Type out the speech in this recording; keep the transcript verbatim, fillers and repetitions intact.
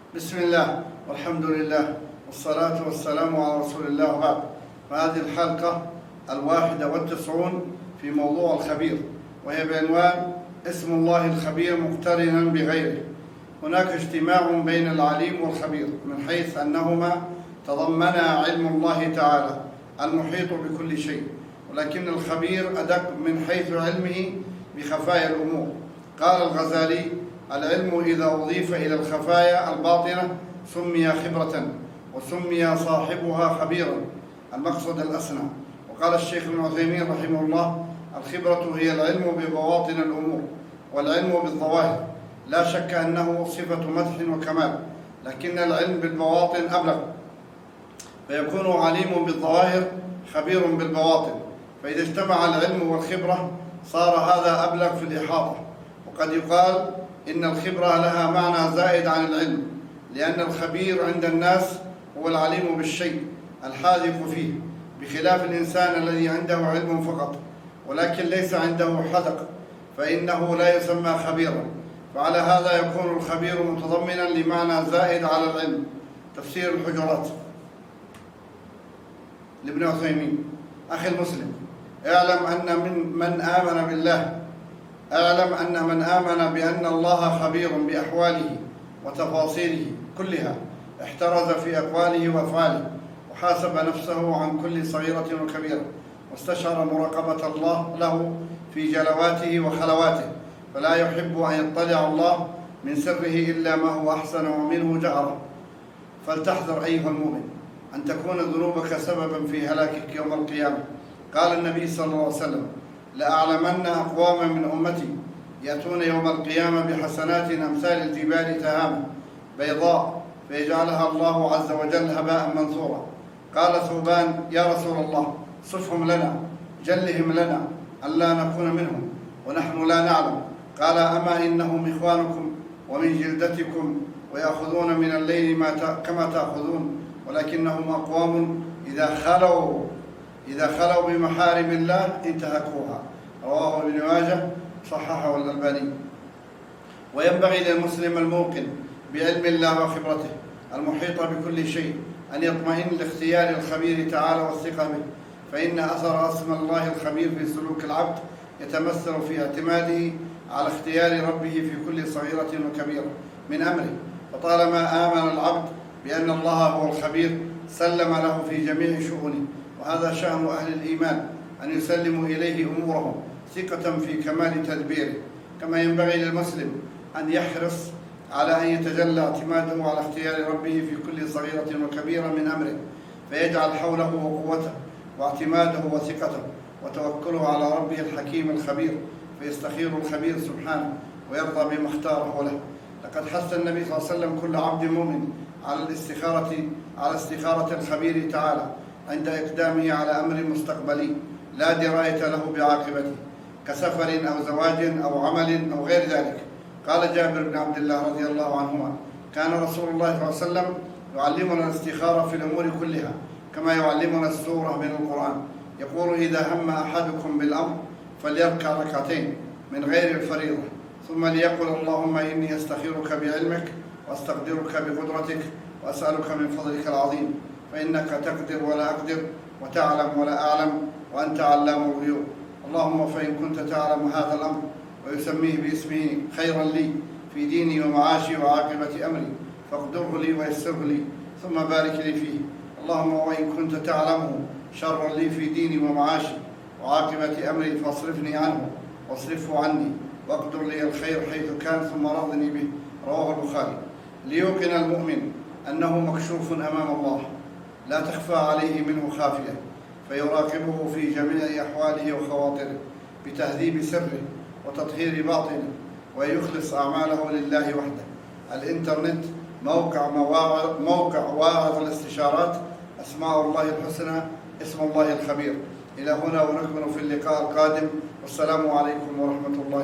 بسم الله والحمد لله والصلاة والسلام على رسول الله وبعد. فهذه الحلقة الواحدة والتسعون في موضوع الخبير، وهي بعنوان اسم الله الخبير مقترنا بغيره. هناك اجتماع بين العليم والخبير من حيث أنهما تضمنا علم الله تعالى المحيط بكل شيء، ولكن الخبير أدق من حيث علمه بخفايا الأمور. قال الغزالي: العلم إذا أضيف إلى الخفايا الباطنة سمي خبرة، وسمي صاحبها خبيرا، المقصد الأسنى. وقال الشيخ ابن عثيمين رحمه الله: الخبرة هي العلم ببواطن الأمور، والعلم بالظواهر لا شك أنه صفة مدح وكمال، لكن العلم بالبواطن أبلغ، فيكون عليم بالظواهر خبير بالبواطن. فإذا اجتمع العلم والخبرة صار هذا أبلغ في الإحاطة. وقد يقال إن الخبرة لها معنى زائد عن العلم، لأن الخبير عند الناس هو العليم بالشيء الحاذق فيه، بخلاف الإنسان الذي عنده علم فقط ولكن ليس عنده حذق، فإنه لا يسمى خبيرا. فعلى هذا يكون الخبير متضمنا لمعنى زائد على العلم. تفسير الحجرات لابن عثيمين: أخي المسلم، اعلم أن من, من آمن بالله اعلم أن من آمن بأن الله خبير بأحواله وتفاصيله كلها احترز في أقواله وأفعاله، وحاسب نفسه عن كل صغيرة وكبيرة، واستشعر مراقبة الله له في جلواته وخلواته، فلا يحب أن يطلع الله من سره إلا ما هو أحسن ومنه جهرا. فلتحذر أيها المؤمن أن تكون ذنوبك سببا في هلاكك يوم القيامة. قال النبي صلى الله عليه وسلم: لأعلمن أقواما من أمتي يأتون يوم القيامة بحسنات أمثال الجبال تهامة بيضاء، فيجعلها الله عز وجل هباء منثورا. قال ثوبان: يا رسول الله، صفهم لنا، جلهم لنا ألا نكون منهم ونحن لا نعلم. قال: أما إنهم إخوانكم ومن جلدتكم، ويأخذون من الليل ما كما تأخذون، ولكنهم أقوام إذا خلوا إذا خلوا بمحارم الله انتهكوها. رواه ابن ماجه، صححه الألباني. وينبغي للمسلم الموقن بعلم الله وخبرته المحيطة بكل شيء أن يطمئن لاختيار الخبير تعالى والثقة به، فإن أثر اسم الله الخبير في سلوك العبد يتمثل في اعتماده على اختيار ربه في كل صغيرة وكبيرة من أمره. فطالما آمن العبد بأن الله هو الخبير سلم له في جميع شؤونه، وهذا شأن أهل الإيمان أن يسلموا إليه أمورهم ثقة في كمال تدبيره. كما ينبغي للمسلم أن يحرص على أن يتجلى اعتماده على اختيار ربه في كل صغيرة وكبيرة من أمره، فيجعل حوله وقوته واعتماده وثقته وتوكله على ربه الحكيم الخبير، فيستخير الخبير سبحانه ويرضى بما اختاره له. لقد حث النبي صلى الله عليه وسلم كل عبد مؤمن على الاستخارة على استخارة الخبير تعالى عند إقدامه على أمر مستقبلي لا دراية له بعاقبته، كسفر أو زواج أو عمل أو غير ذلك. قال جابر بن عبد الله رضي الله عنهما: كان رسول الله صلى الله عليه وسلم يعلمنا الاستخارة في الأمور كلها كما يعلمنا السورة من القرآن. يقول: إذا هم أحدكم بالأمر فليركع ركعتين من غير الفريضة، ثم ليقل: اللهم إني أستخيرك بعلمك وأستقدرك بقدرتك وأسألك من فضلك العظيم، فإنك تقدر ولا أقدر، وتعلم ولا أعلم، وأنت علام الغيوب. اللهم فإن كنت تعلم هذا الأمر ويسميه باسمه خيرا لي في ديني ومعاشي وعاقبة أمري فاقدره لي ويسره لي، ثم بارك لي فيه. اللهم وإن كنت تعلمه شرا لي في ديني ومعاشي وعاقبة أمري فاصرفني عنه واصرفه عني، واقدر لي الخير حيث كان، ثم رضني به. رواه البخاري. ليوقن المؤمن أنه مكشوف أمام الله لا تخفى عليه منه خافية، فيراقبه في جميع أحواله وخواطره بتهذيب سره وتطهير باطنه، ويخلص أعماله لله وحده. الإنترنت موقع مواعظ موقع واعظ الاستشارات، أسماء الله الحسنى، اسم الله الخبير. إلى هنا ونكمل في اللقاء القادم، والسلام عليكم ورحمة الله.